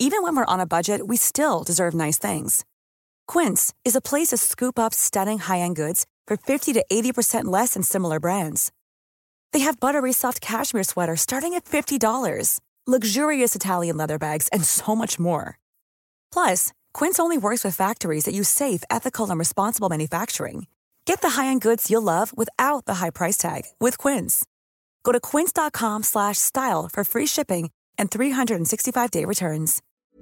Even when we're on a budget, we still deserve nice things. Quince is a place to scoop up stunning high-end goods for 50 to 80% less than similar brands. They have buttery soft cashmere sweaters starting at $50, luxurious Italian leather bags, and so much more. Plus, Quince only works with factories that use safe, ethical, and responsible manufacturing. Get the high-end goods you'll love without the high price tag with Quince. Go to quince.com/style for free shipping and 365-day returns.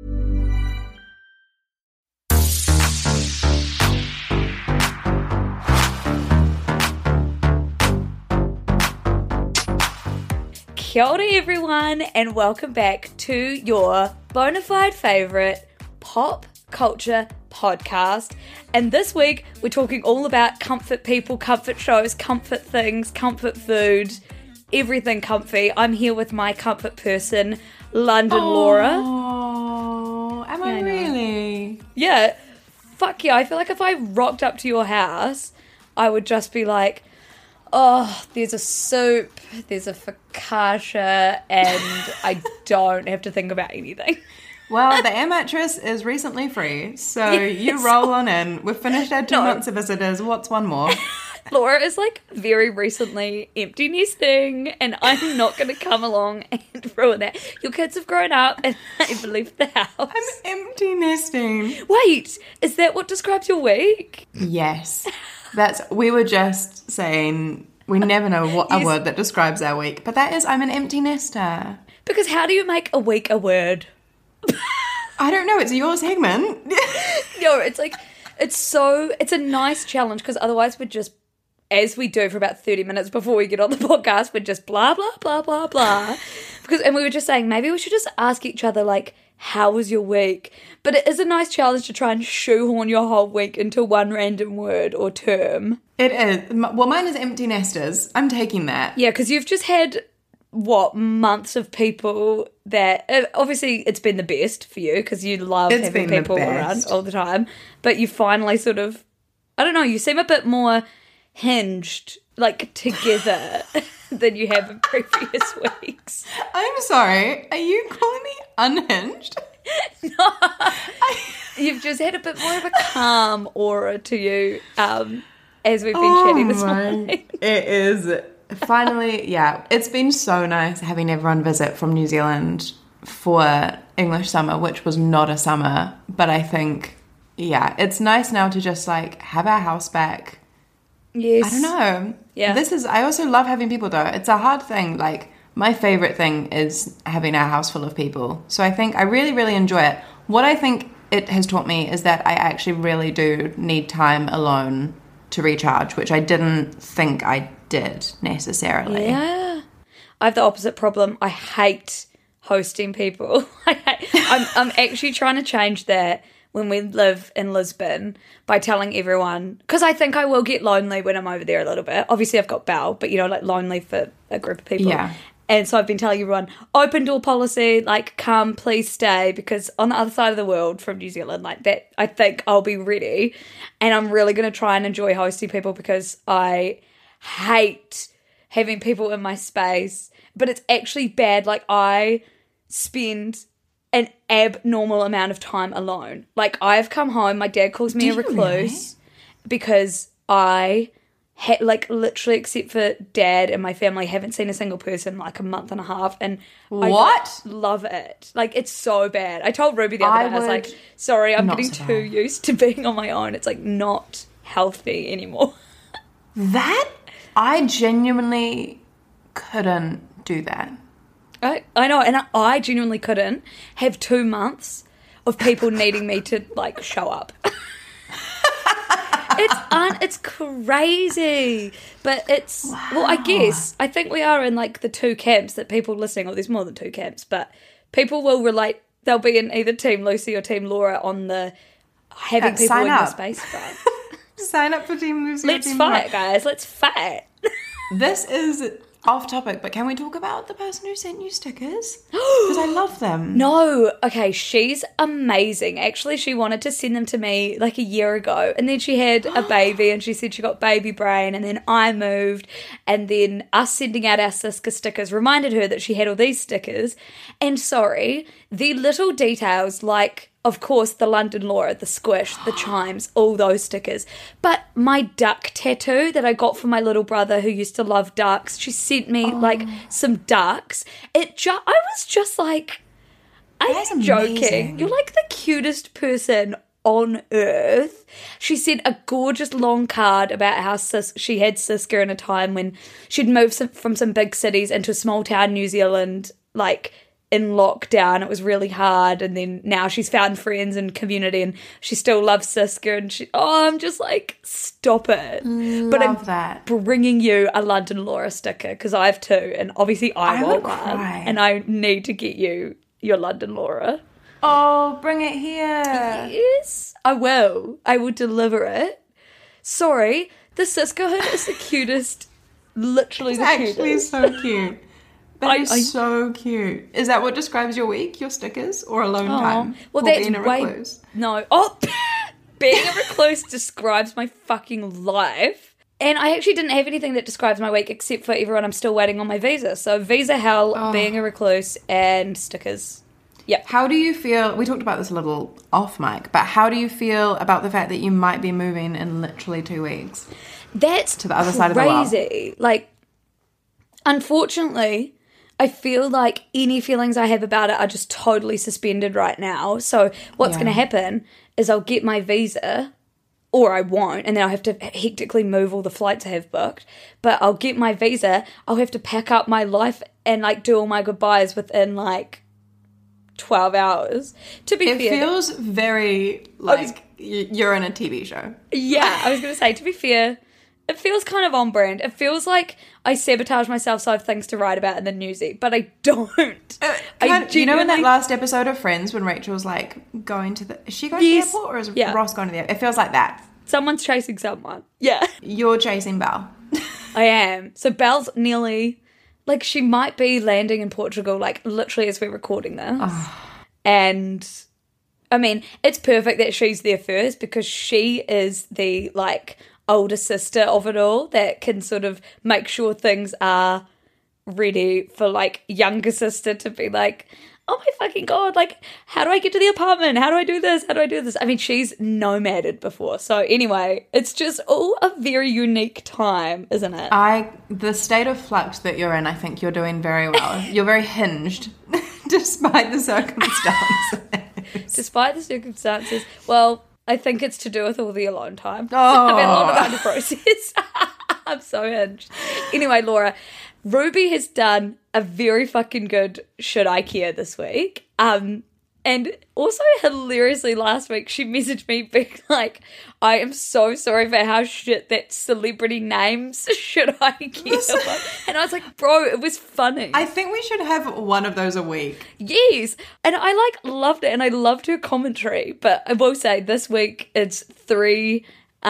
Kia ora everyone, and welcome back to your bona fide favourite pop culture podcast. And this week we're talking all about comfort people, comfort shows, comfort things, comfort food, everything comfy. I'm here with my comfort person, London Laura. Oh, am I really? Yeah, fuck yeah. I feel like if I rocked up to your house, I would just be like, oh, there's a soup, there's a focaccia, and I don't have to think about anything. Well, the air mattress is recently free, so you roll on in. We've finished our 2 months of visitors. What's one more? Laura is like very recently empty nesting, and I'm not going to come along and ruin that. Your kids have grown up and they've left the house. I'm empty nesting. Wait, is that what describes your week? Yes. We were just saying, we never know what a word that describes our week, but that is, I'm an empty nester. Because how do you make a week a word? I don't know, it's your segment. No, it's like, it's a nice challenge, because otherwise we're just, as we do for about 30 minutes before we get on the podcast, we're just blah, blah, blah, blah, blah. And we were just saying, maybe we should just ask each other, like, how was your week? But it is a nice challenge to try and shoehorn your whole week into one random word or term. It is. Well, mine is empty nesters. I'm taking that. Yeah, because you've just had, months of people that... Obviously, it's been the best for you because you love having people around all the time. But you finally sort of... I don't know, you seem a bit more hinged, like, together than you have in previous weeks. I'm sorry. Are you calling me unhinged? No. You've just had a bit more of a calm aura to you as we've been chatting this morning. It is finally, yeah. It's been so nice having everyone visit from New Zealand for English summer, which was not a summer. But I think, yeah, it's nice now to just like have our house back. Yes. I don't know. Yeah. I also love having people though. It's a hard thing. Like, my favorite thing is having our house full of people. So I think I really, really enjoy it. What I think it has taught me is that I actually really do need time alone to recharge, which I didn't think I did necessarily. Yeah. I have the opposite problem. I hate hosting people. I'm actually trying to change that when we live in Lisbon by telling everyone, because I think I will get lonely when I'm over there a little bit. Obviously I've got Belle, but like lonely for a group of people. Yeah. And so I've been telling everyone, open door policy, like, come, please stay, because on the other side of the world from New Zealand, like that, I think I'll be ready. And I'm really going to try and enjoy hosting people because I hate having people in my space. But it's actually bad. Like, I spend an abnormal amount of time alone. Like, I've come home, my dad calls me a recluse because I... literally, except for Dad and my family, haven't seen a single person in like a month and a half, and what? I love it. Like, it's so bad. I told Ruby the other day, I was like, sorry, I'm getting too used to being on my own. It's like not healthy anymore. That, I genuinely couldn't do that. I know, and I genuinely couldn't have 2 months of people needing me to like show up. It's crazy, but it's, well, I think we are in like the two camps that people listening, or there's more than two camps, but people will relate, they'll be in either Team Lucy or Team Laura on the having people in your space front. Sign up for Team Lucy. Let's fight, guys. Let's fight. This is Off topic, but can we talk about the person who sent you stickers? Because I love them. No, okay, she's amazing. Actually, she wanted to send them to me like a year ago, and then she had a baby, and she said she got baby brain, and then I moved, and then us sending out our Siska stickers reminded her that she had all these stickers. And sorry, the little details like, of course, the London Laura, the squish, the chimes, all those stickers. But my duck tattoo that I got for my little brother who used to love ducks, she sent me like some ducks. I was just like, I'm joking. amazing. You're like the cutest person on earth. She sent a gorgeous long card about how she had Siska in a time when she'd moved from some big cities into a small town New Zealand, like in lockdown. It was really hard, and then now she's found friends and community, and she still loves Siska, and I'm just like, stop it. But I'm that. bringing you a London Laura sticker because I have two, and obviously I want would one, cry. and I need to get you your London Laura. Oh, bring it here. Yes, I will deliver it. Sorry, the Siska hood is the cutest, literally the Actually, cutest. so cute. That is so cute. Is that what describes your week, your stickers, or alone time? Well, or that's being a recluse? No. Oh, being a recluse describes my fucking life. And I actually didn't have anything that describes my week except for everyone, I'm still waiting on my visa. So visa hell, being a recluse, and stickers. Yep. How do you feel, we talked about this a little off mic, but how do you feel about the fact that you might be moving in literally 2 weeks? That's to the other side of the world. Crazy. Like, unfortunately, I feel like any feelings I have about it are just totally suspended right now. So what's going to happen is I'll get my visa, or I won't, and then I'll have to hectically move all the flights I have booked. But I'll get my visa, I'll have to pack up my life and like do all my goodbyes within like 12 hours. To be fair, it feels very like you're in a TV show. Yeah, I was going to say, to be fair, it feels kind of on brand. It feels like I sabotage myself so I have things to write about in the newsy, but I don't. You know in that last episode of Friends when Rachel's like going to is she going to the airport, or is Ross going to the airport? It feels like that. Someone's chasing someone. Yeah. You're chasing Belle. I am. So Belle's nearly, like, she might be landing in Portugal, like, literally as we're recording this. And, I mean, it's perfect that she's there first because she is the, like, older sister of it all that can sort of make sure things are ready for, like, younger sister to be like, oh my fucking God, like, how do I get to the apartment? How do I do this? How do I do this? I mean, she's nomaded before. So anyway, it's just all a very unique time, isn't it? The state of flux that you're in, I think you're doing very well. You're very hinged, despite the circumstances. Despite the circumstances, well, I think it's to do with all the alone time. Oh. I've had a lot of that to process. I'm so hinged. Anyway, Laura, Ruby has done a very fucking good Should I Care this week. And also hilariously last week she messaged me being like, I am so sorry for how shit that celebrity names Should I Care was. And I was like, bro, it was funny. I think we should have one of those a week. Yes. And I like loved it, and I loved her commentary. But I will say this week it's 3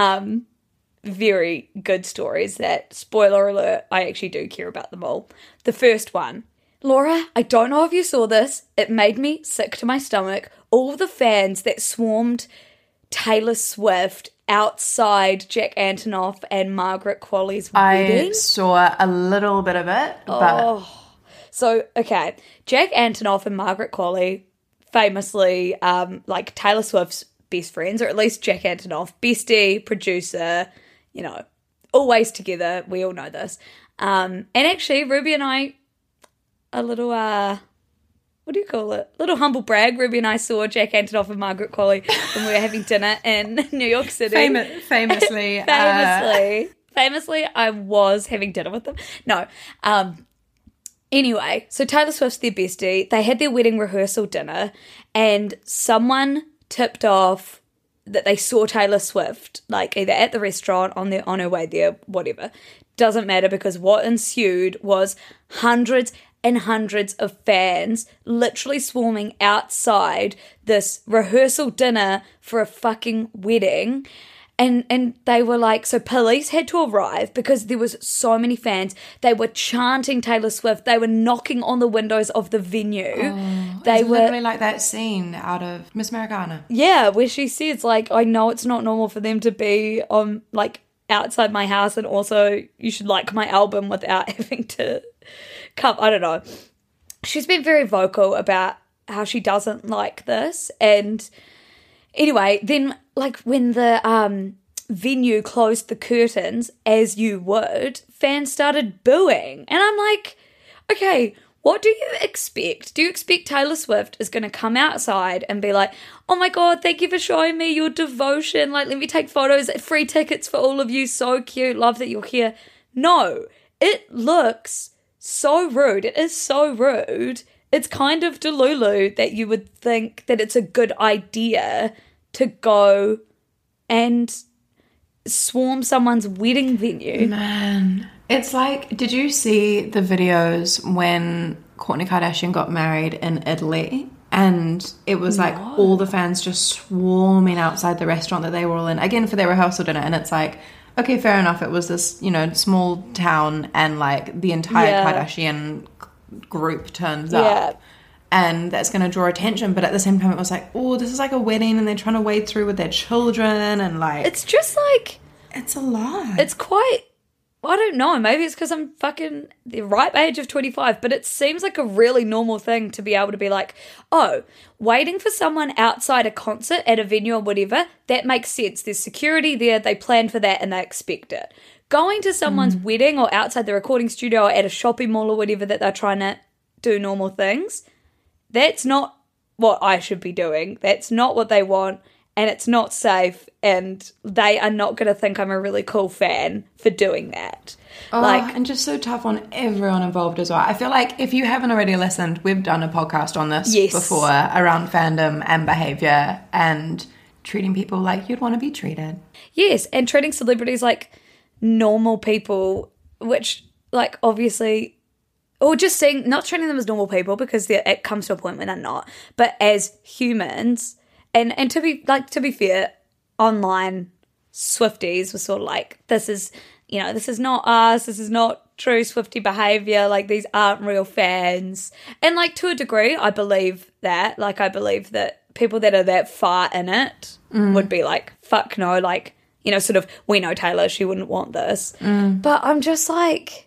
very good stories that, spoiler alert, I actually do care about them all. The first one, Laura, I don't know if you saw this. It made me sick to my stomach. All the fans that swarmed Taylor Swift outside Jack Antonoff and Margaret Qualley's wedding. I saw a little bit of it, but... So, okay, Jack Antonoff and Margaret Qualley, famously, like Taylor Swift's best friends, or at least Jack Antonoff, bestie, producer, you know, always together. We all know this. And actually, Ruby and I, a little, what do you call it? Little humble brag. Ruby and I saw Jack Antonoff and Margaret Qualley when we were having dinner in New York City. Famously. Famously, I was having dinner with them. No. Anyway, so Taylor Swift's their bestie. They had their wedding rehearsal dinner, and someone tipped off that they saw Taylor Swift, like either at the restaurant, on her way there, whatever. Doesn't matter, because what ensued was hundreds and hundreds of fans literally swarming outside this rehearsal dinner for a fucking wedding. And they were like, so police had to arrive because there was so many fans. They were chanting Taylor Swift. They were knocking on the windows of the venue. It's literally like that scene out of Miss Americana. Yeah, where she says, like, I know it's not normal for them to be on, like, outside my house, and also you should like my album without having to come. I don't know. She's been very vocal about how she doesn't like this. And anyway, then, like, when the venue closed the curtains, as you would, fans started booing. And I'm like, okay, what do you expect? Do you expect Taylor Swift is going to come outside and be like, oh my God, thank you for showing me your devotion. Like, let me take photos, free tickets for all of you. So cute. Love that you're here. No, it looks so rude. It is so rude. It's kind of delulu that you would think that it's a good idea to go and swarm someone's wedding venue. Man, it's like, did you see the videos when Kourtney Kardashian got married in Italy? And it was like all the fans just swarming outside the restaurant that they were all in, again, for their rehearsal dinner. And it's like, okay, fair enough. It was this, you know, small town, and like the entire Kardashian group turns up. And that's going to draw attention. But at the same time, it was like, oh, this is like a wedding and they're trying to wade through with their children. And like, it's just like, it's a lot. It's quite, I don't know, maybe it's because I'm fucking the ripe age of 25, but it seems like a really normal thing to be able to be like, oh, waiting for someone outside a concert at a venue or whatever, that makes sense. There's security there, they plan for that and they expect it. Going to someone's wedding or outside the recording studio or at a shopping mall or whatever that they're trying to do normal things, that's not what I should be doing. That's not what they want, and it's not safe, and they are not going to think I'm a really cool fan for doing that. And just so tough on everyone involved as well. I feel like if you haven't already listened, we've done a podcast on this before around fandom and behaviour and treating people like you'd want to be treated. Yes, and treating celebrities like normal people, which, like, obviously... Or just saying, not treating them as normal people, because it comes to a point when they're not, but as humans. And to be fair, online Swifties were sort of like, this is not us, this is not true Swiftie behaviour, like, these aren't real fans. And, like, to a degree, I believe that. Like, I believe that people that are that far in it would be like, fuck no, like, you know, sort of, we know Taylor, she wouldn't want this. But I'm just like,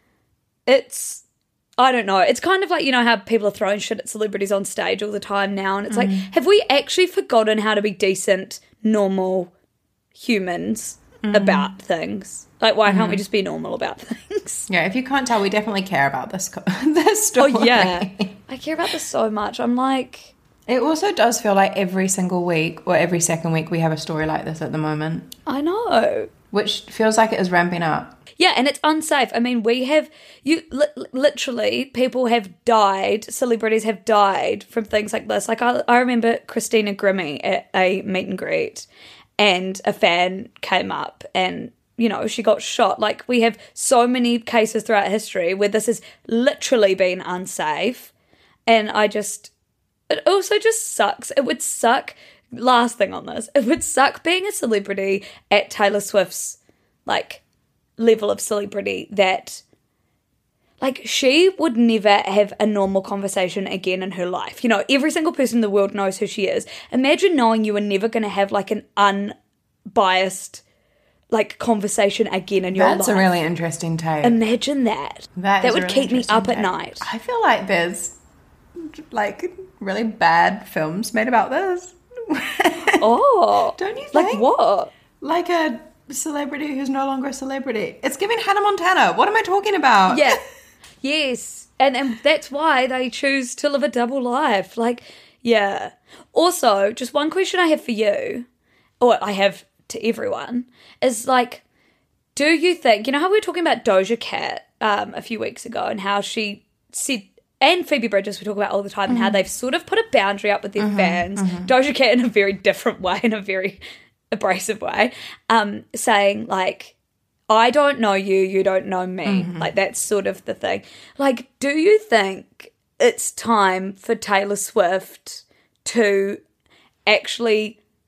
I don't know. It's kind of like, you know, how people are throwing shit at celebrities on stage all the time now. And it's like, have we actually forgotten how to be decent, normal humans about things? Like, why can't we just be normal about things? Yeah, if you can't tell, we definitely care about this story. Oh, yeah. I care about this so much. I'm like... It also does feel like every single week or every second week we have a story like this at the moment. I know. Which feels like it is ramping up. Yeah, and it's unsafe. I mean, we have, literally, people have died, celebrities have died from things like this. Like, I remember Christina Grimmie at a meet and greet, and a fan came up and, you know, she got shot. Like, we have so many cases throughout history where this has literally been unsafe, and it also just sucks. It would suck, last thing on this, it would suck being a celebrity at Taylor Swift's, like, level of celebrity that, like, she would never have a normal conversation again in her life. You know, every single person in the world knows who she is. Imagine knowing you were never going to have, like, an unbiased, like, conversation again in your life. That's a really interesting take. Imagine that. That would keep me up at night. I feel like there's, like, really bad films made about this. Oh. Don't you think? Like what? Like a celebrity who's no longer a celebrity. It's giving Hannah Montana. What am I talking about? Yeah. Yes. And that's why they choose to live a double life. Like, yeah. Also, just one question I have for you, or I have to everyone, is like, do you think, you know how we were talking about Doja Cat a few weeks ago, and how she said, and Phoebe Bridgers we talk about all the time, and how they've sort of put a boundary up with their fans. Doja Cat in a very different way, in a very abrasive way, saying, like, I don't know you, you don't know me. Like, that's sort of the thing. Like, do you think it's time for Taylor Swift to actually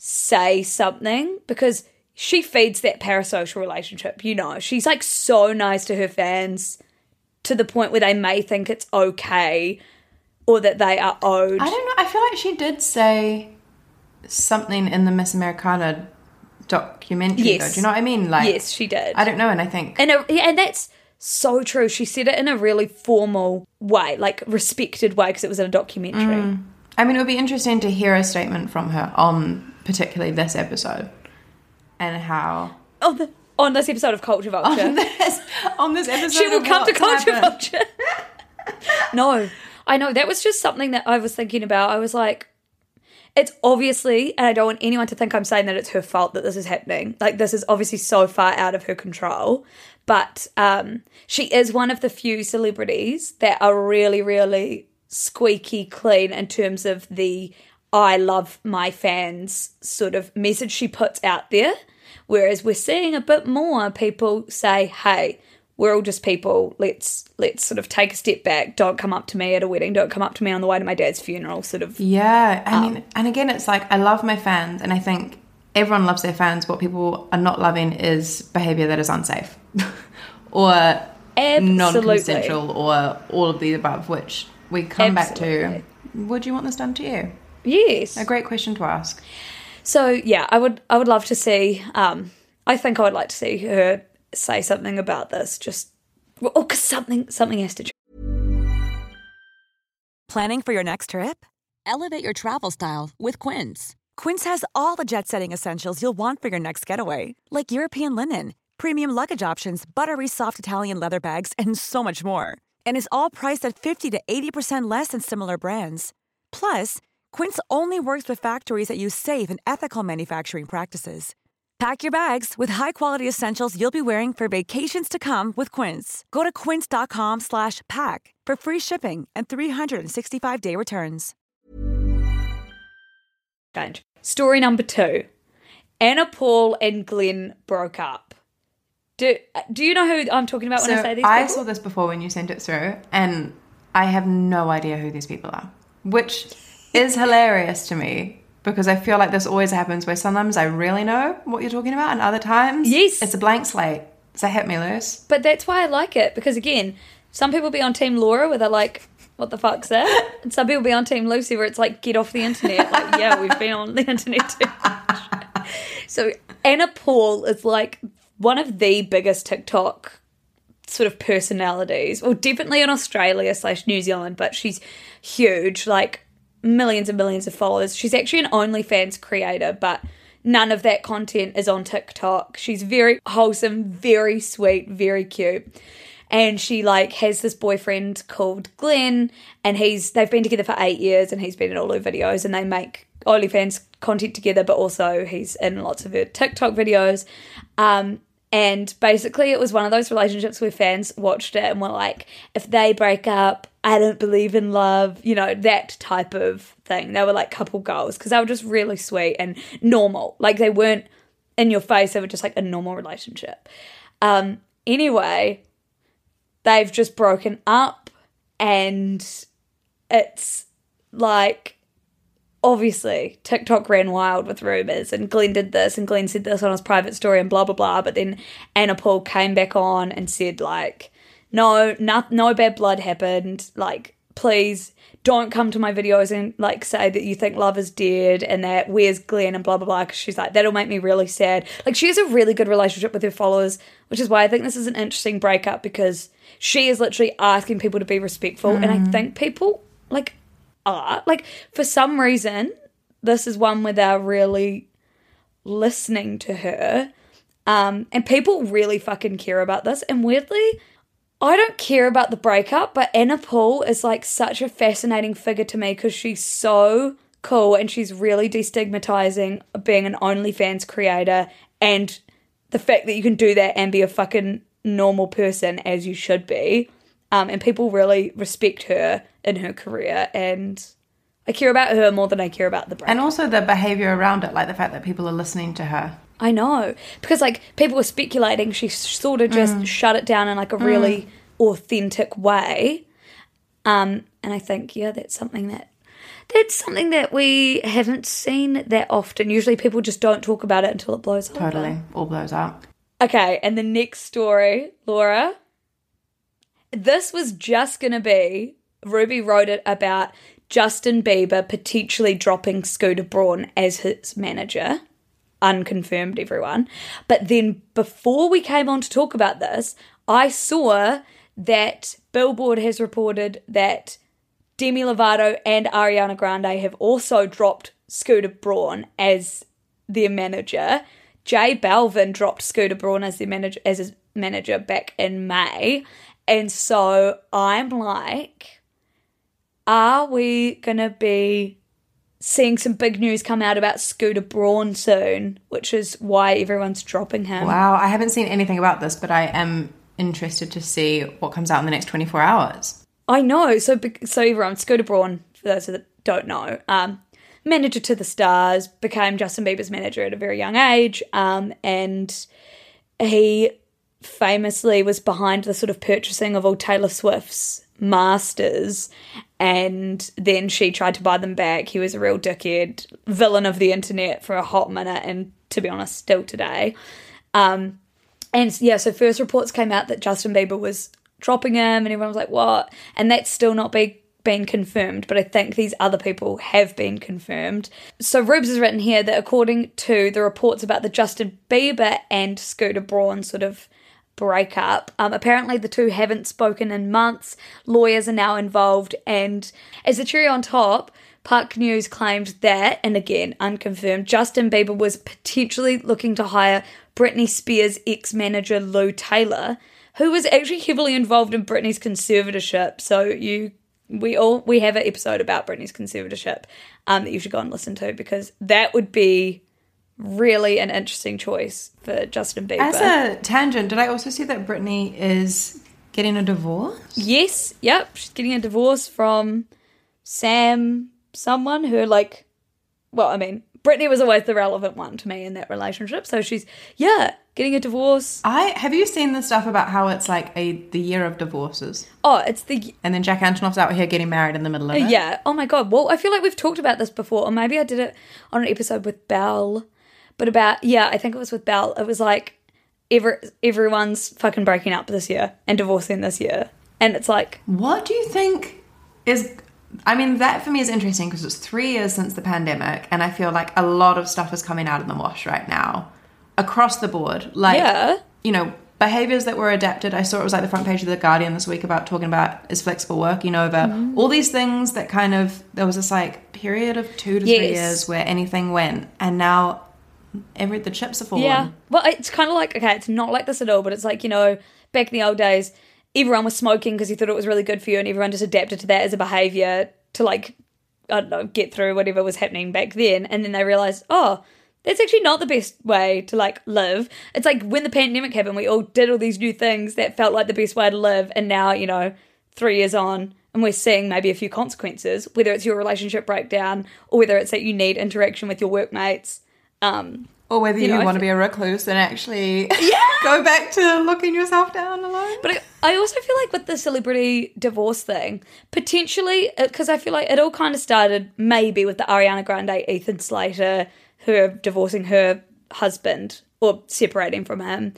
say something, because she feeds that parasocial relationship, you know. She's like so nice to her fans to the point where they may think it's okay or that they are owed. I don't know. I feel like she did say something in the Miss Americana documentary, though. Do you know what I mean? Like, yes, she did. I don't know, and I think... And that's so true. She said it in a really formal way, like respected way, because it was in a documentary. I mean, it would be interesting to hear a statement from her on particularly this episode and how... On this episode of Culture Vulture. On this episode she will of come to Culture happened. Vulture. No, I know. That was just something that I was thinking about. I was like, it's obviously, and I don't want anyone to think I'm saying that it's her fault that this is happening. Like, this is obviously so far out of her control. But she is one of the few celebrities that are really, really squeaky clean in terms of the I love my fans sort of message she puts out there. Whereas we're seeing a bit more people say, hey, we're all just people. Let's sort of take a step back. Don't come up to me at a wedding. Don't come up to me on the way to my dad's funeral, sort of. Yeah, I mean, and again, it's like, I love my fans, and I think everyone loves their fans. What people are not loving is behaviour that is unsafe or non-consensual or all of the above, which we come back to. Would you want this done to you? Yes. A great question to ask. So, yeah, I would love to see, I think I would like to see her say something about this, just, because something has to change. Planning for your next trip? Elevate your travel style with Quince. Quince has all the jet-setting essentials you'll want for your next getaway, like European linen, premium luggage options, buttery soft Italian leather bags, and so much more. And is all priced at 50 to 80% less than similar brands. Plus, Quince only works with factories that use safe and ethical manufacturing practices. Pack your bags with high-quality essentials you'll be wearing for vacations to come with Quince. Go to quince.com/pack for free shipping and 365-day returns. Story number 2. Anna Paul and Glenn broke up. Do you know who I'm talking about when I say these people? I saw this before when you sent it through, and I have no idea who these people are, which is hilarious to me, because I feel like this always happens where sometimes I really know what you're talking about and other times it's a blank slate. So hit me loose. But that's why I like it, because again, some people be on Team Laura where they're like, what the fuck's that? And some people be on Team Lucy where it's like, get off the internet. Like, yeah, we've been on the internet too much. So Anna Paul is like one of the biggest TikTok sort of personalities. Well, definitely in Australia / New Zealand, but she's huge, like millions and millions of followers. She's actually an OnlyFans creator, but none of that content is on TikTok. She's very wholesome, very sweet, very cute. And she like has this boyfriend called Glenn, and they've been together for 8 years, and he's been in all her videos, and they make OnlyFans content together, but also he's in lots of her TikTok videos. And basically it was one of those relationships where fans watched it and were like, if they break up, I don't believe in love, you know, that type of thing. They were like couple goals because they were just really sweet and normal. Like, they weren't in your face. They were just like a normal relationship. Anyway, they've just broken up, and it's like, obviously, TikTok ran wild with rumours, and Glenn did this, and Glenn said this on his private story, and blah, blah, blah. But then Anna Paul came back on and said, like, no bad blood happened. Like, please don't come to my videos and, like, say that you think love is dead and that where's Glenn and blah, blah, blah. Because she's like, that'll make me really sad. Like, she has a really good relationship with her followers, which is why I think this is an interesting breakup, because she is literally asking people to be respectful. And I think people, like, are. Like, for some reason, this is one where they're really listening to her. And people really fucking care about this. And weirdly, I don't care about the breakup, but Anna Paul is like such a fascinating figure to me because she's so cool and she's really destigmatizing being an OnlyFans creator and the fact that you can do that and be a fucking normal person as you should be. And people really respect her in her career, and I care about her more than I care about the breakup. And also the behaviour around it, like the fact that people are listening to her. I know, because like people were speculating she sort of just shut it down in like a really authentic way, and I think that's something that That's something that we haven't seen that often. Usually people just don't talk about it until it blows over. Totally. All blows up. Okay, and the next story, Laura, this was just going to be, Ruby wrote it about Justin Bieber potentially dropping Scooter Braun as his manager. Unconfirmed, everyone. But then before we came on to talk about this, I saw that Billboard has reported that Demi Lovato and Ariana Grande have also dropped Scooter Braun as their manager. J Balvin dropped Scooter Braun as his manager back in May. And so I'm like, are we going to be seeing some big news come out about Scooter Braun soon, which is why everyone's dropping him? Wow, I haven't seen anything about this, but I am interested to see what comes out in the next 24 hours. I know. So everyone, Scooter Braun, for those that don't know, manager to the stars, became Justin Bieber's manager at a very young age, and he famously was behind the sort of purchasing of all Taylor Swift's masters, and then she tried to buy them back. He was a real dickhead, villain of the internet for a hot minute, and to be honest, still today. And yeah, so first reports came out that Justin Bieber was dropping him, and everyone was like, what? And that's still not been confirmed, but I think these other people have been confirmed. So Rubes has written here that according to the reports about the Justin Bieber and Scooter Braun sort of breakup, apparently the two haven't spoken in months. Lawyers are now involved, and as a cherry on top, Puck News claimed that, and again unconfirmed, Justin Bieber was potentially looking to hire Britney Spears' ex-manager Lou Taylor, who was actually heavily involved in Britney's conservatorship. So we have an episode about Britney's conservatorship that you should go and listen to, because that would be really an interesting choice for Justin Bieber. As a tangent, did I also see that Britney is getting a divorce? Yes, yep. She's getting a divorce from someone who, like, well, I mean, Britney was always the relevant one to me in that relationship. So she's, getting a divorce. Have you seen the stuff about how it's like the year of divorces? Oh, it's the... And then Jack Antonoff's out here getting married in the middle of it. Yeah. Oh my God. Well, I feel like we've talked about this before, or maybe I did it on an episode with Belle. But I think it was with Belle. It was like everyone's fucking breaking up this year and divorcing this year. And it's like... What do you think is... I mean, that for me is interesting because it's 3 years since the pandemic, and I feel like a lot of stuff is coming out in the wash right now across the board. Like, you know, behaviours that were adapted. I saw it was like the front page of The Guardian this week about talking about is flexible working over. All these things that kind of... There was this like period of 2 to 3 years where anything went, and now... the chips are falling. Yeah. Well, it's kind of like, okay, it's not like this at all, but it's like, you know, back in the old days, everyone was smoking because you thought it was really good for you, and everyone just adapted to that as a behaviour to, like, I don't know, get through whatever was happening back then. And then they realised, oh, that's actually not the best way to, like, live. It's like when the pandemic happened, we all did all these new things that felt like the best way to live. And now, you know, 3 years on, and we're seeing maybe a few consequences, whether it's your relationship breakdown or whether it's that you need interaction with your workmates. Or whether you want to be a recluse and actually go back to looking yourself down alone. But I also feel like with the celebrity divorce thing, potentially, because I feel like it all kind of started maybe with the Ariana Grande, Ethan Slater, her divorcing her husband or separating from him.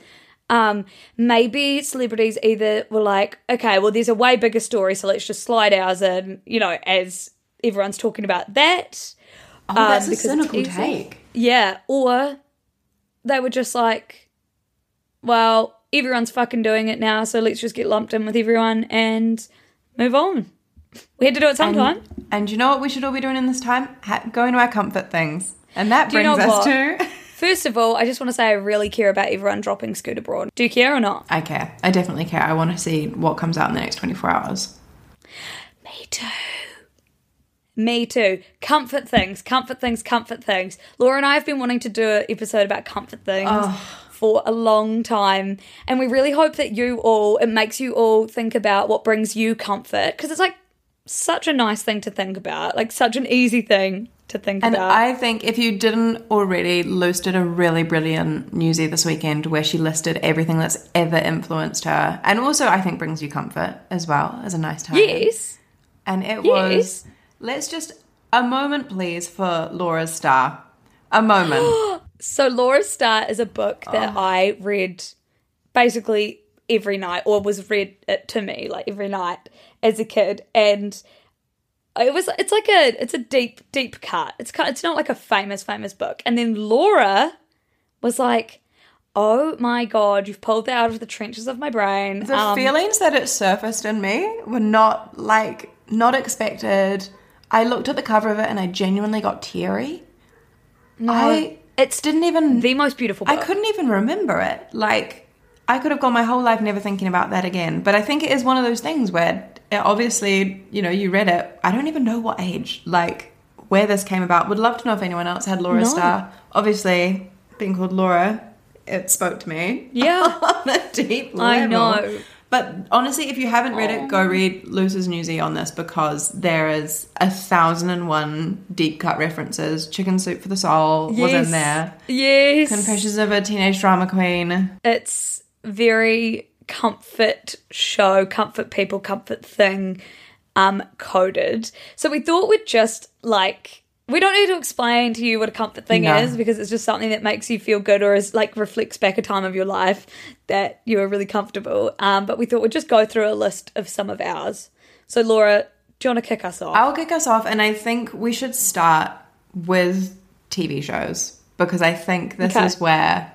Maybe celebrities either were like, okay, well, there's a way bigger story, so let's just slide ours in, you know, as everyone's talking about that. Oh, that's a cynical take. Yeah, or they were just like, well, everyone's fucking doing it now, so let's just get lumped in with everyone and move on. We had to do it sometime. And you know what we should all be doing in this time? Going to our comfort things. And that brings us to... First of all, I just want to say I really care about everyone dropping Scooter Braun. Do you care or not? I care. I definitely care. I want to see what comes out in the next 24 hours. Me too. Me too. Comfort things, comfort things, comfort things. Laura and I have been wanting to do an episode about comfort things for a long time. And we really hope that it makes you all think about what brings you comfort. Because it's like such a nice thing to think about. Like such an easy thing to think about. And I think if you didn't already, Luce did a really brilliant newsie this weekend where she listed everything that's ever influenced her. And also I think brings you comfort as well as a nice time. Yes. And it was... Let's just A moment, please, for Laura Starr. A moment. So Laura Starr is a book that I read basically every night, or was read it to me like every night as a kid, and it's a deep cut. It's not like a famous book. And then Laura was like, oh my God, you've pulled that out of the trenches of my brain. The feelings that it surfaced in me were not expected. I looked at the cover of it and I genuinely got teary. No, it's didn't even the most beautiful book. I couldn't even remember it. Like, I could have gone my whole life never thinking about that again. But I think it is one of those things where obviously, you read it. I don't even know what age, like, where this came about. Would love to know if anyone else had Laura Starr. Obviously, being called Laura, it spoke to me. Yeah. On a deep level. I know. But honestly, if you haven't read it, go read Luce's newsie on this, because there is 1,001 deep cut references. Chicken Soup for the Soul was in there. Yes. Confessions of a Teenage Drama Queen. It's very comfort show, comfort people, comfort thing coded. So we thought we'd just we don't need to explain to you what a comfort thing is, because it's just something that makes you feel good, or is reflects back a time of your life that you were really comfortable. But we thought we'd just go through a list of some of ours. So Laura, do you want to kick us off? I'll kick us off, and I think we should start with TV shows, because I think this is where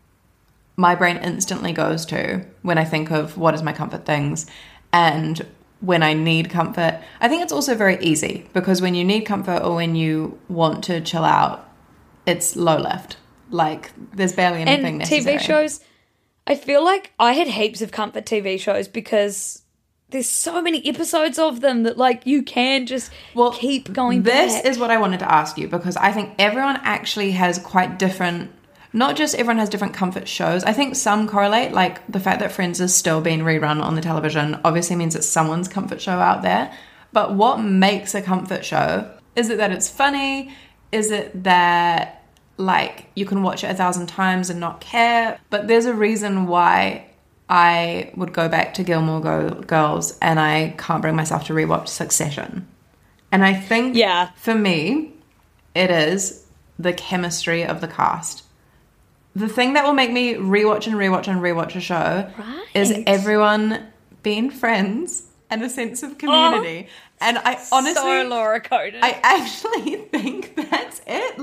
my brain instantly goes to when I think of what is my comfort things. And when I need comfort, I think it's also very easy, because when you need comfort or when you want to chill out, it's low lift. Like, there's barely anything necessary. And TV shows, I feel like I had heaps of comfort TV shows because there's so many episodes of them that you can just keep going back. This is what I wanted to ask you, because I think everyone actually has quite different. Not just everyone has different comfort shows. I think some correlate, like the fact that Friends is still being rerun on the television obviously means it's someone's comfort show out there. But what makes a comfort show? Is it that it's funny? Is it that you can watch it 1,000 times and not care? But there's a reason why I would go back to Gilmore Girls and I can't bring myself to rewatch Succession. And I think for me, it is the chemistry of the cast. The thing that will make me rewatch a show is everyone being friends and a sense of community. And I honestly... So Laura coded. I actually think that's it.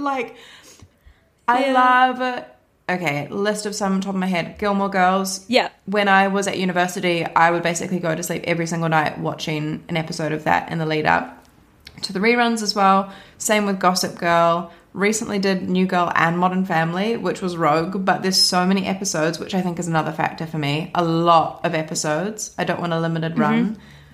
I love... Okay, list of some top of my head. Gilmore Girls. Yeah. When I was at university, I would basically go to sleep every single night watching an episode of that in the lead up to the reruns as well. Same with Gossip Girl. Recently did New Girl and Modern Family, which was rogue, but there's so many episodes, which I think is another factor for me. A lot of episodes. I don't want a limited run.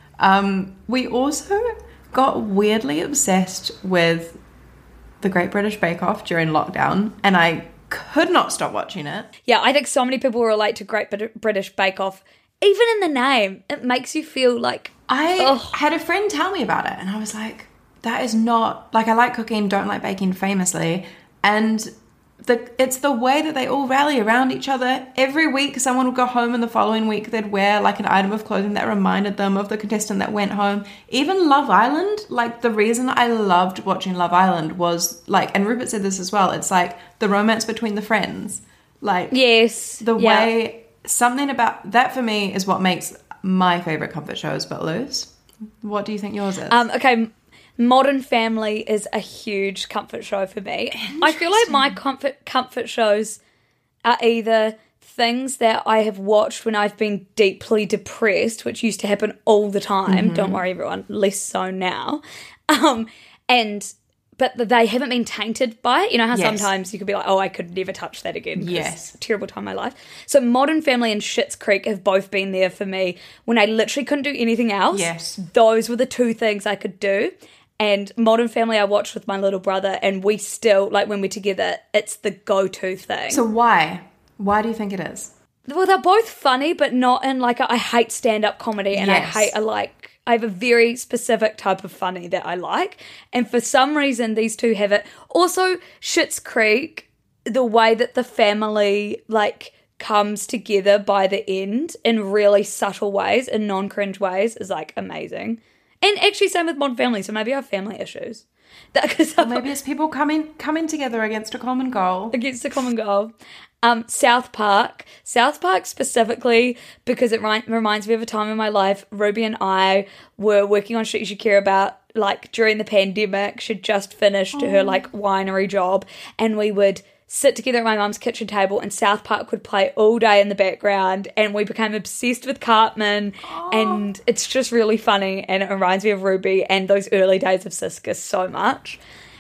We also got weirdly obsessed with The Great British Bake Off during lockdown, and I could not stop watching it. Yeah, I think so many people relate to Great British Bake Off. Even in the name, it makes you feel like... I had a friend tell me about it, and I was like... That is not... I like cooking, don't like baking famously. And it's the way that they all rally around each other. Every week, someone would go home, and the following week, they'd wear, an item of clothing that reminded them of the contestant that went home. Even Love Island, the reason I loved watching Love Island was, and Rupert said this as well, it's the romance between the friends. Yes. The way... Something about... That, for me, is what makes my favourite comfort shows. But, Luce, what do you think yours is? Okay... Modern Family is a huge comfort show for me. I feel like my comfort shows are either things that I have watched when I've been deeply depressed, which used to happen all the time. Don't worry, everyone, less so now. But they haven't been tainted by it. You know how sometimes you could be like, oh, I could never touch that again. Yes. It's a terrible time in my life. So Modern Family and Schitt's Creek have both been there for me when I literally couldn't do anything else. Yes. Those were the two things I could do. And Modern Family I watched with my little brother, and we still, when we're together, it's the go-to thing. So why? Why do you think it is? Well, they're both funny, but not in I hate stand-up comedy, and I have a very specific type of funny that I like. And for some reason, these two have it. Also, Schitt's Creek, the way that the family, comes together by the end in really subtle ways, in non-cringe ways, is, amazing. And actually, same with Modern Family, so maybe I have family issues. Maybe it's people coming together against a common goal. Against a common goal. South Park specifically because it reminds me of a time in my life. Ruby and I were working on Shit You Should Care About, like, during the pandemic. She'd just finished her, like, winery job, and we would sit together at my mum's kitchen table and South Park would play all day in the background, and we became obsessed with Cartman, and it's just really funny, and it reminds me of Ruby and those early days of Siska so much.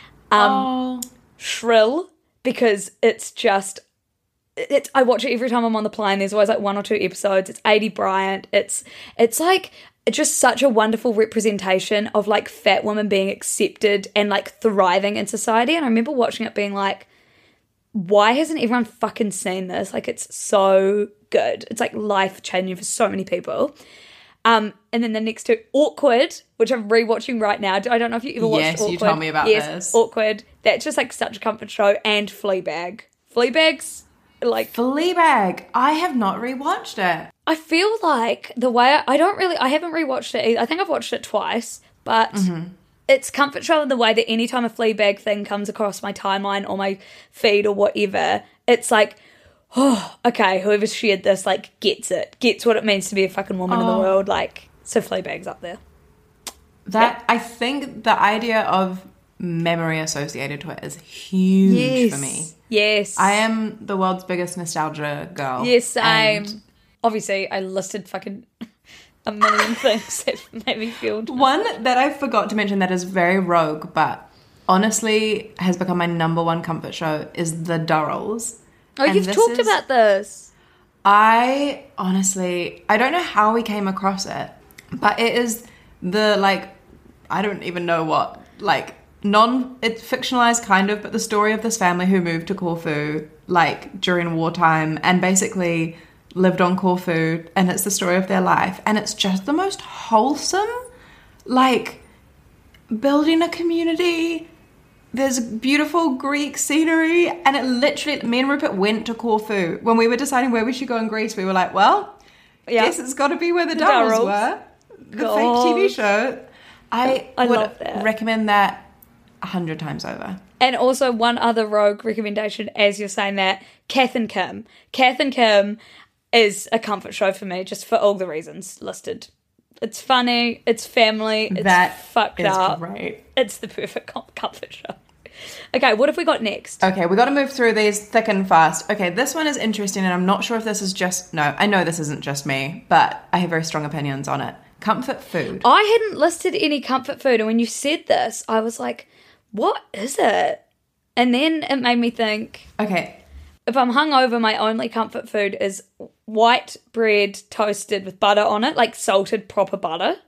Shrill, because it's just... I watch it every time I'm on the plane. There's always like 1 or 2 episodes. It's Aidy Bryant. It's like just such a wonderful representation of like fat women being accepted and like thriving in society. And I remember watching it being like, why hasn't everyone fucking seen this? Like, it's so good. It's like life changing for so many people. And then the next two, Awkward, which I'm rewatching right now. I don't know if you ever watched Awkward. Yes, you told me about this. Yes, Awkward. That's just like such a comfort show. And Fleabag. Fleabag's like... Fleabag. I have not rewatched it. I feel like the way... I haven't rewatched it either. I think I've watched it twice, but it's comfort show in the way that anytime a Fleabag thing comes across my timeline or my feed or whatever, it's like, oh, okay, whoever shared this, like, gets it. Gets what it means to be a fucking woman in the world. Like, so Fleabag's up there. I think the idea of memory associated to it is huge for me. Yes. I am the world's biggest nostalgia girl. Yes, same. Obviously, I listed fucking a million things that made me feel... One that I forgot to mention that is very rogue, but honestly has become my number one comfort show is The Durrells. Oh, you've talked about this. I don't know how we came across it, but it is the, like, I don't even know what, like... it's fictionalized kind of, but the story of this family who moved to Corfu like during wartime and basically lived on Corfu, and it's the story of their life, and it's just the most wholesome, like, building a community. There's beautiful Greek scenery, and it literally, me and Rupert went to Corfu when we were deciding where we should go in Greece. We were like, well, guess it's got to be where the Durrells were, the fake TV show. I would love that. Recommend that 100 times over. And also one other rogue recommendation, as you're saying that, Kath and Kim. Kath and Kim is a comfort show for me, just for all the reasons listed. It's funny, it's family, it's fucked up. Great. It's the perfect comfort show. Okay, what have we got next? Okay, we got to move through these thick and fast. Okay, this one is interesting, and I'm not sure if this is just... No, I know this isn't just me, but I have very strong opinions on it. Comfort food. I hadn't listed any comfort food, and when you said this, I was like... what is it? And then it made me think, okay, if I'm hungover, my only comfort food is white bread toasted with butter on it, like salted proper butter.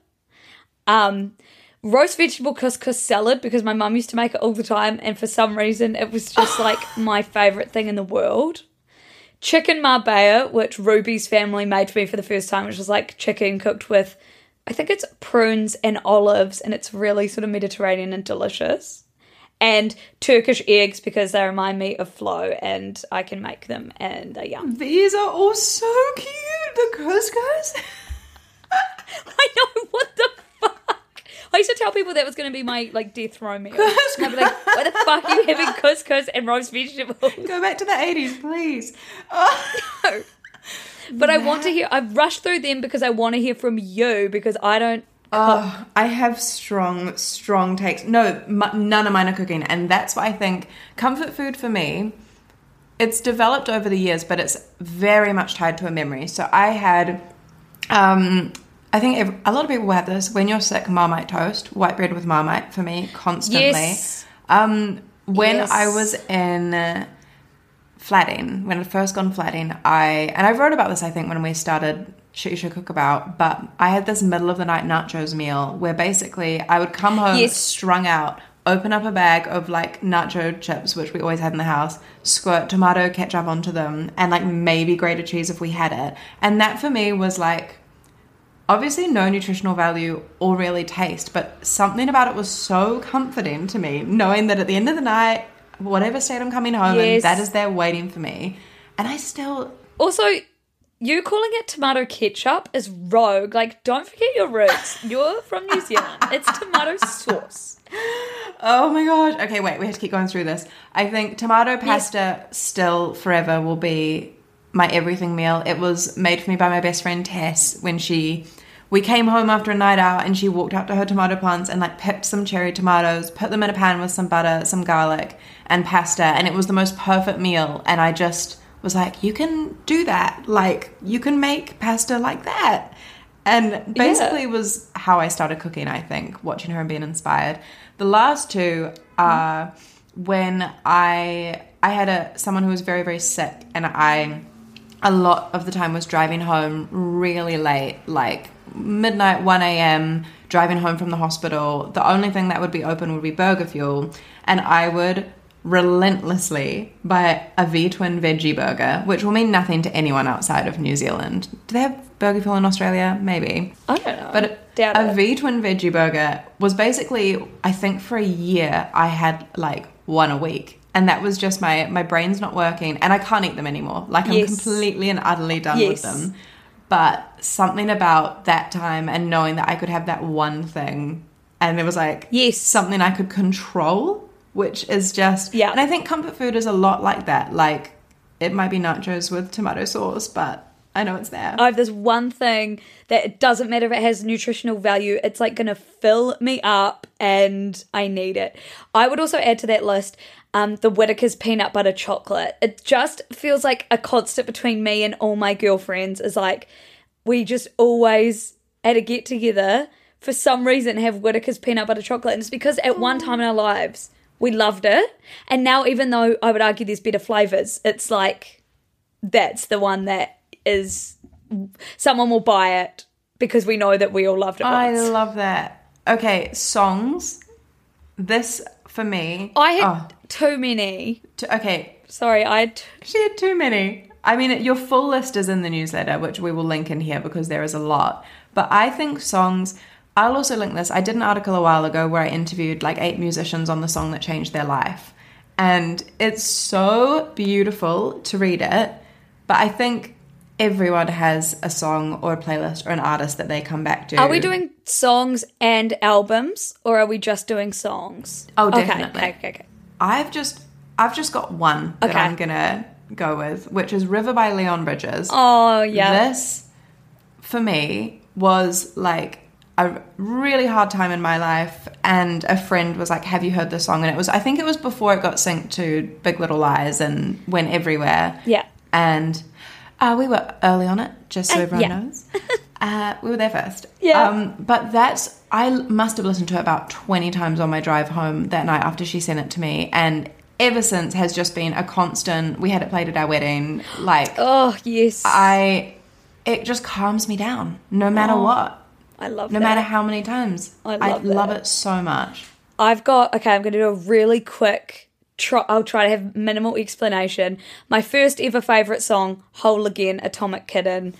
Roast vegetable couscous salad, because my mum used to make it all the time, and for some reason it was just like my favourite thing in the world. Chicken marbella, which Ruby's family made for me for the first time, which was like chicken cooked with, I think it's prunes and olives, and it's really sort of Mediterranean and delicious. And Turkish eggs, because they remind me of Flo, and I can make them, and they're yum. These are all so cute. The couscous. I know, what the fuck? I used to tell people that was going to be my, like, death row meal. Couscous. I'd be like, why the fuck are you having couscous and roast vegetables? Go back to the 80s, please. Oh. No. But I want to hear, I've rushed through them because I want to hear from you, because I don't... Oh, I have strong takes. No, none of mine are cooking. And that's why I think comfort food for me, it's developed over the years, but it's very much tied to a memory. So I had, I think a lot of people will have this. When you're sick, Marmite toast, white bread with Marmite for me, constantly. Yes. When I was in Flatting, when I'd first gone Flatting, I wrote about this, I think, when we started Shit You Should Cook About, but I had this middle of the night nachos meal where basically I would come home strung out, open up a bag of like nacho chips, which we always had in the house, squirt tomato ketchup onto them, and like maybe grated cheese if we had it. And that for me was like, obviously no nutritional value or really taste, but something about it was so comforting to me, knowing that at the end of the night, whatever state I'm coming home in, that is there waiting for me. And I still... Also... You calling it tomato ketchup is rogue. Like, don't forget your roots. You're from New Zealand. It's tomato sauce. Oh my gosh. Okay, wait, we have to keep going through this. I think tomato pasta still forever will be my everything meal. It was made for me by my best friend Tess when we came home after a night out and she walked up to her tomato plants and like picked some cherry tomatoes, put them in a pan with some butter, some garlic and pasta, and it was the most perfect meal. And I just was like, you can do that. Like, you can make pasta like that. And basically was how I started cooking, I think, watching her and being inspired. The last two are when I had someone who was very, very sick, and I, a lot of the time, was driving home really late, like midnight, 1 a.m., driving home from the hospital. The only thing that would be open would be Burger Fuel, and I would relentlessly buy a V-Twin veggie burger, which will mean nothing to anyone outside of New Zealand. Do they have Burger Fuel in Australia? Maybe. I don't know. But a V-Twin veggie burger was basically, I think for a year, I had like one a week. And that was just my brain's not working and I can't eat them anymore. Like I'm completely and utterly done with them. But something about that time and knowing that I could have that one thing and it was like something I could control, which is just, and I think comfort food is a lot like that. Like, it might be nachos with tomato sauce, but I know it's there. I have this one thing that it doesn't matter if it has nutritional value. It's like going to fill me up and I need it. I would also add to that list the Whittaker's peanut butter chocolate. It just feels like a constant between me and all my girlfriends is like, we just always at a get together for some reason have Whittaker's peanut butter chocolate. And it's because at one time in our lives, we loved it. And now, even though I would argue there's better flavours, it's like that's the one that is someone will buy it because we know that we all loved it once. I love that. Okay, songs. This, for me... I had too many. Okay. Sorry, She had too many. I mean, your full list is in the newsletter, which we will link in here because there is a lot. But I think songs... I'll also link this. I did an article a while ago where I interviewed like 8 musicians on the song that changed their life. And it's so beautiful to read it. But I think everyone has a song or a playlist or an artist that they come back to. Are we doing songs and albums or are we just doing songs? Oh, definitely. Okay. I've just got one that I'm going to go with, which is River by Leon Bridges. Oh, yeah. This, for me, was like a really hard time in my life, and a friend was like, have you heard this song? And I think it was before it got synced to Big Little Lies and went everywhere. Yeah. And we were early on it, just so everyone knows. We were there first. Yeah. But I must have listened to it about 20 times on my drive home that night after she sent it to me, and ever since has just been a constant. We had it played at our wedding. Like, oh, yes. It just calms me down no matter what. I love no that. matter how many times. I love it so much. I'm going to do a really quick, I'll try to have minimal explanation. My first ever favourite song, Whole Again, Atomic Kitten.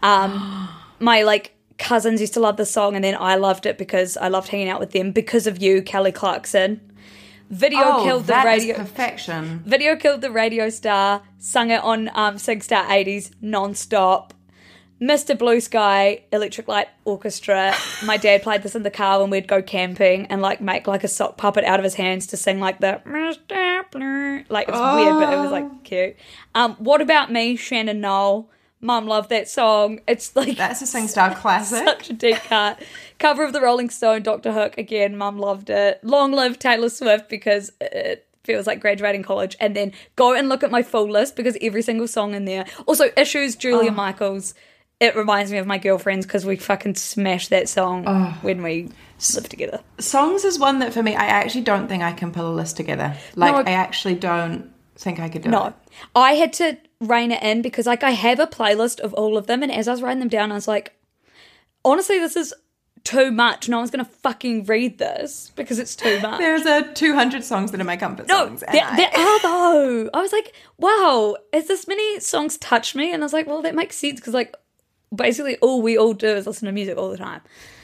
My, cousins used to love the song, and then I loved it because I loved hanging out with them because of you, Kelly Clarkson. Video killed the radio. Is perfection. Video killed the radio star, sung it on SingStar 80s non-stop. Mr. Blue Sky, Electric Light Orchestra. My dad played this in the car when we'd go camping and make a sock puppet out of his hands to sing the Mr. Blue. It's weird, but it was cute. What About Me, Shannon Noll. Mum loved that song. It's that's a SingStar classic. Such a deep cut. Cover of the Rolling Stone, Dr. Hook. Again, Mum loved it. Long live Taylor Swift because it feels like graduating college. And then go and look at my full list because every single song in there. Also, Issues, Julia Michaels. It reminds me of my girlfriends because we fucking smashed that song when we lived together. Songs is one that for me, I actually don't think I can pull a list together. I actually don't think I could do it. No. I had to rein it in because I have a playlist of all of them, and as I was writing them down, I was like, honestly, this is too much. No one's going to fucking read this because it's too much. There's 200 songs that are my comfort songs. There are though. I was like, wow, has this many songs touched me? And I was like, well, that makes sense because basically all we all do is listen to music all the time.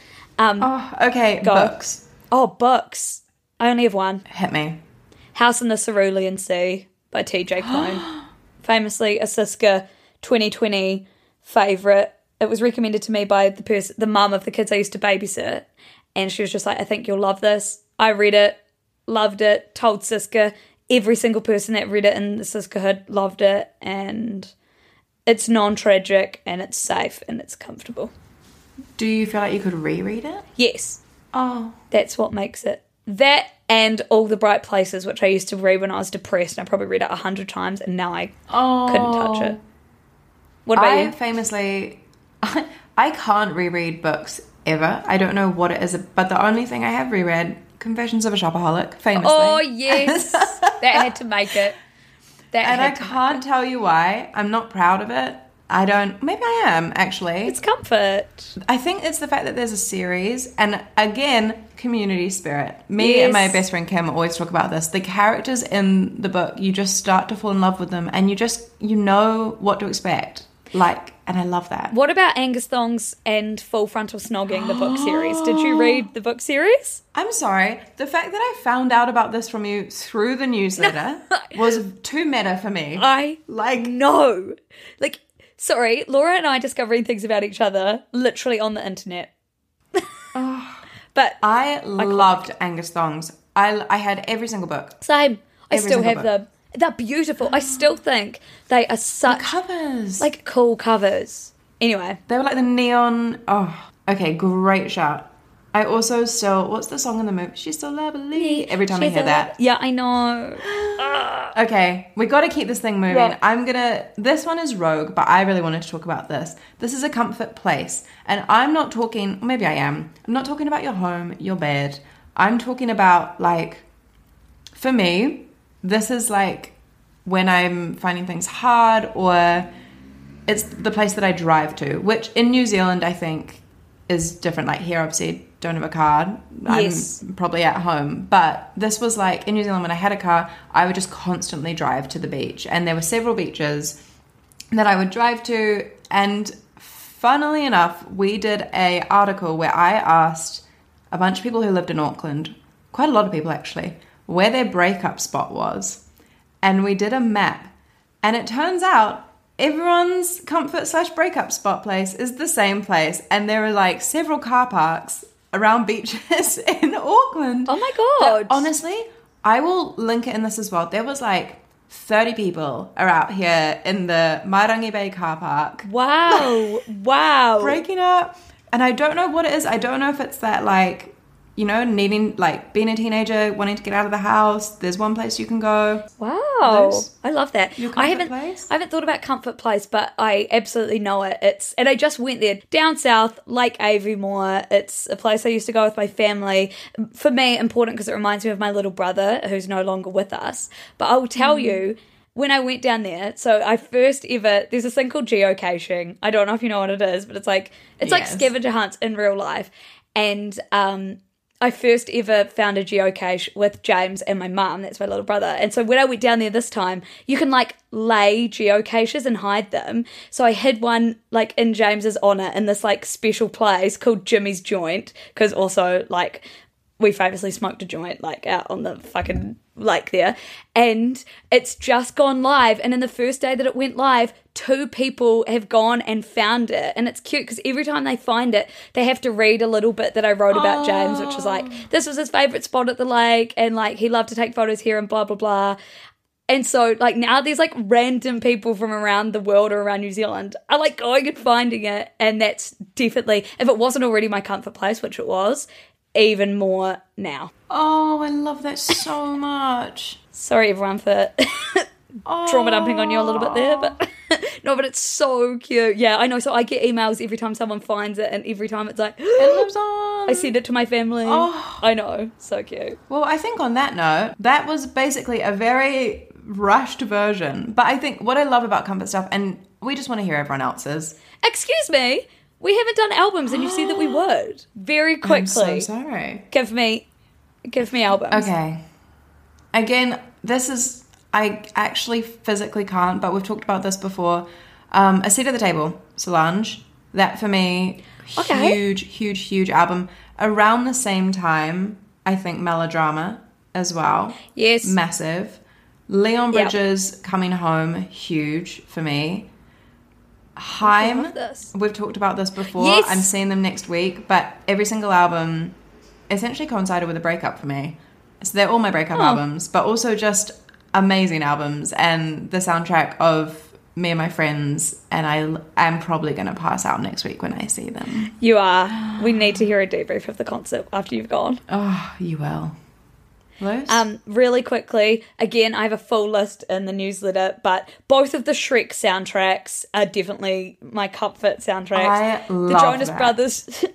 Okay, books. Oh, books. I only have one. Hit me. House in the Cerulean Sea by TJ Klune. Famously a Siska 2020 favourite. It was recommended to me by the mum of the kids I used to babysit, and she was just like, I think you'll love this. I read it, loved it, told Siska. Every single person that read it in the sisterhood loved it, and it's non-tragic, and it's safe, and it's comfortable. Do you feel like you could reread it? Yes. Oh. That's what makes it. That and All the Bright Places, which I used to read when I was depressed, and I probably read it 100 times, and now I couldn't touch it. What about you? Famously, I can't reread books ever. I don't know what it is, but the only thing I have reread, Confessions of a Shopaholic, famously. Oh, yes. That had to make it. I can't tell you why. I'm not proud of it. Maybe I am, actually. It's comfort. I think it's the fact that there's a series, and again, community spirit. Me and my best friend Kim always talk about this. The characters in the book, you just start to fall in love with them, and you know what to expect. And I love that. What about Angus Thongs and Full Frontal Snogging, the book series? Did you read the book series? I'm sorry. The fact that I found out about this from you through the newsletter was too meta for me. No. Sorry, Laura and I discovering things about each other literally on the internet. But I loved Angus Thongs. I had every single book. Same. I still have them. They're beautiful. I still think they are such... The covers. Cool covers. Anyway. They were like the neon... Oh, okay, great shout. I also still... What's the song in the movie? She's so lovely. Every time I hear that. Yeah, I know. Okay, we got to keep this thing moving. Right. This one is Rogue, but I really wanted to talk about this. This is a comfort place. And I'm not talking... Maybe I am. I'm not talking about your home, your bed. I'm talking about, for me... This is when I'm finding things hard, or it's the place that I drive to, which in New Zealand I think is different. Here obviously don't have a car. Yes. I'm probably at home. But this was in New Zealand when I had a car, I would just constantly drive to the beach. And there were several beaches that I would drive to. And funnily enough, we did a article where I asked a bunch of people who lived in Auckland, quite a lot of people actually, where their breakup spot was. And we did a map. And it turns out everyone's comfort/breakup spot place is the same place. And there are several car parks around beaches in Auckland. Oh my God. But honestly, I will link it in this as well. There was 30 people are out here in the Mairangi Bay car park. Wow. Wow. Breaking up. And I don't know what it is. I don't know if it's that needing, being a teenager, wanting to get out of the house. There's one place you can go. Wow. I love that. Your I comfort place? haven't thought about comfort place, but I absolutely know it. And I just went there. Down south, Lake Aviemore. It's a place I used to go with my family. For me, important because it reminds me of my little brother who's no longer with us. But I will tell you, when I went down there, so I first ever, there's this thing called geocaching. I don't know if you know what it is, but it's like scavenger hunts in real life. And I first ever found a geocache with James and my mum, that's my little brother. And so when I went down there this time, you can lay geocaches and hide them. So I hid one in James's honour in this special place called Jimmy's Joint, because also we famously smoked a joint out on the fucking lake there, and it's just gone live. And in the first day that it went live, 2 people have gone and found it, and it's cute because every time they find it, they have to read a little bit that I wrote about James, which was this was his favourite spot at the lake, and he loved to take photos here and blah blah blah. And so now there's random people from around the world or around New Zealand are going and finding it, and that's definitely, if it wasn't already my comfort place, which it was, even more now. Oh, I love that so much. Sorry everyone for trauma dumping on you a little bit there, but no, but it's so cute. Yeah, I know. So I get emails every time someone finds it, and every time it's it lives on. I send it to my family. Oh. I know. So cute. Well, I think on that note, that was basically a very rushed version. But I think what I love about comfort stuff, and we just want to hear everyone else's. Excuse me. We haven't done albums, and you said that we would. Very quickly. I'm so sorry. Give me albums. Okay. Again, this is, I actually physically can't, but we've talked about this before. A Seat at the Table, Solange. That for me, huge album. Around the same time, I think Melodrama as well. Yes. Massive. Leon Bridges, Coming Home, huge for me. Haim, love this. we've talked about this before. Yes. I'm seeing them next week, but every single album essentially coincided with a breakup for me. So they're all my breakup albums, but also just amazing albums and the soundtrack of me and my friends, and I'm probably going to pass out next week when I see them. You are. We need to hear a debrief of the concert after you've gone. Oh, you will. Luce? Really quickly, again, I have a full list in the newsletter, but both of the Shrek soundtracks are definitely my comfort soundtracks. I love the Jonas that. Brothers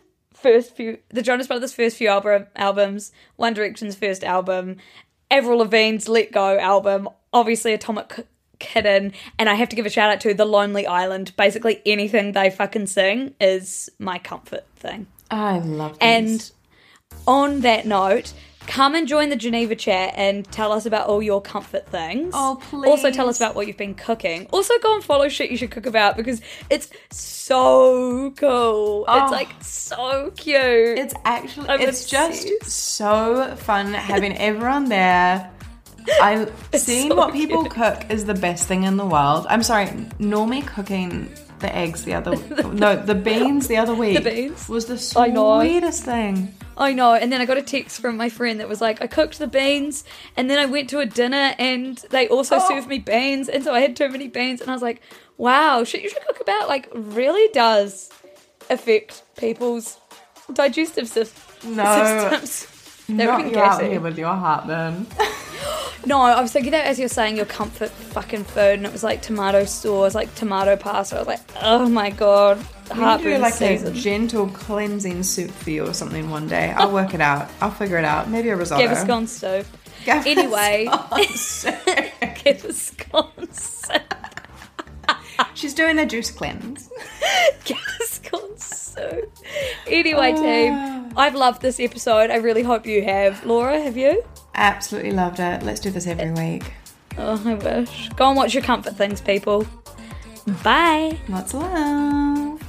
first few albums, One Direction's first album, Avril Lavigne's Let Go album, obviously Atomic Kitten, and I have to give a shout out to The Lonely Island. Basically anything they fucking sing is my comfort thing. I love these. And on that note, come and join the Geneva chat and tell us about all your comfort things. Oh, please. Also tell us about what you've been cooking. Also go and follow Shit You Should Cook About because it's so cool. Oh. It's like so cute. It's actually, I'm it's just obsessed. so fun having everyone there. Seeing so what people cute. cook is the best thing in the world. I'm sorry, Normie cooking the eggs the beans the other week. The beans? Was the I know. sweetest thing. I know, and then I got a text from my friend that was like, I cooked the beans, and then I went to a dinner, and they also served me beans, and so I had too many beans, and I was like, wow, Shit You Should Cook About, like, really does affect people's digestive systems. No. They were Not getting you out gassy. here with your heartburn. No, I was thinking that as you're saying your comfort fucking food, and it was like tomato sauce, like tomato pasta. I was like, oh my god, We need to do heartburn like season. a gentle cleansing soup for you or something one day. I'll work it out. I'll figure it out. Maybe a risotto. Gaviscon stove. Gaviscon Anyway, soup. Gaviscon soup. She's doing a juice cleanse. Gaviscon soup. Anyway, team, I've loved this episode. I really hope you have. Laura, have you? Absolutely loved it. Let's do this every week. Oh, I wish. Go and watch your comfort things, people. Bye. Lots of love.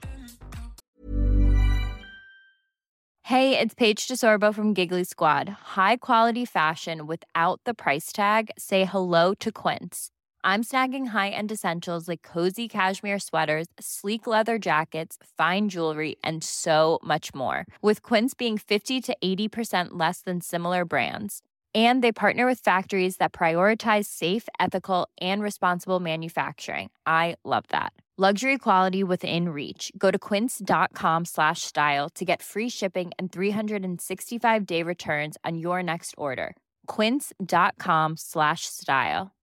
Hey, it's Paige DeSorbo from Giggly Squad. High quality fashion without the price tag. Say hello to Quince. I'm snagging high-end essentials like cozy cashmere sweaters, sleek leather jackets, fine jewelry, and so much more. With Quince being 50 to 80% less than similar brands. And they partner with factories that prioritize safe, ethical, and responsible manufacturing. I love that. Luxury quality within reach. Go to quince.com/style to get free shipping and 365-day returns on your next order. Quince.com/style.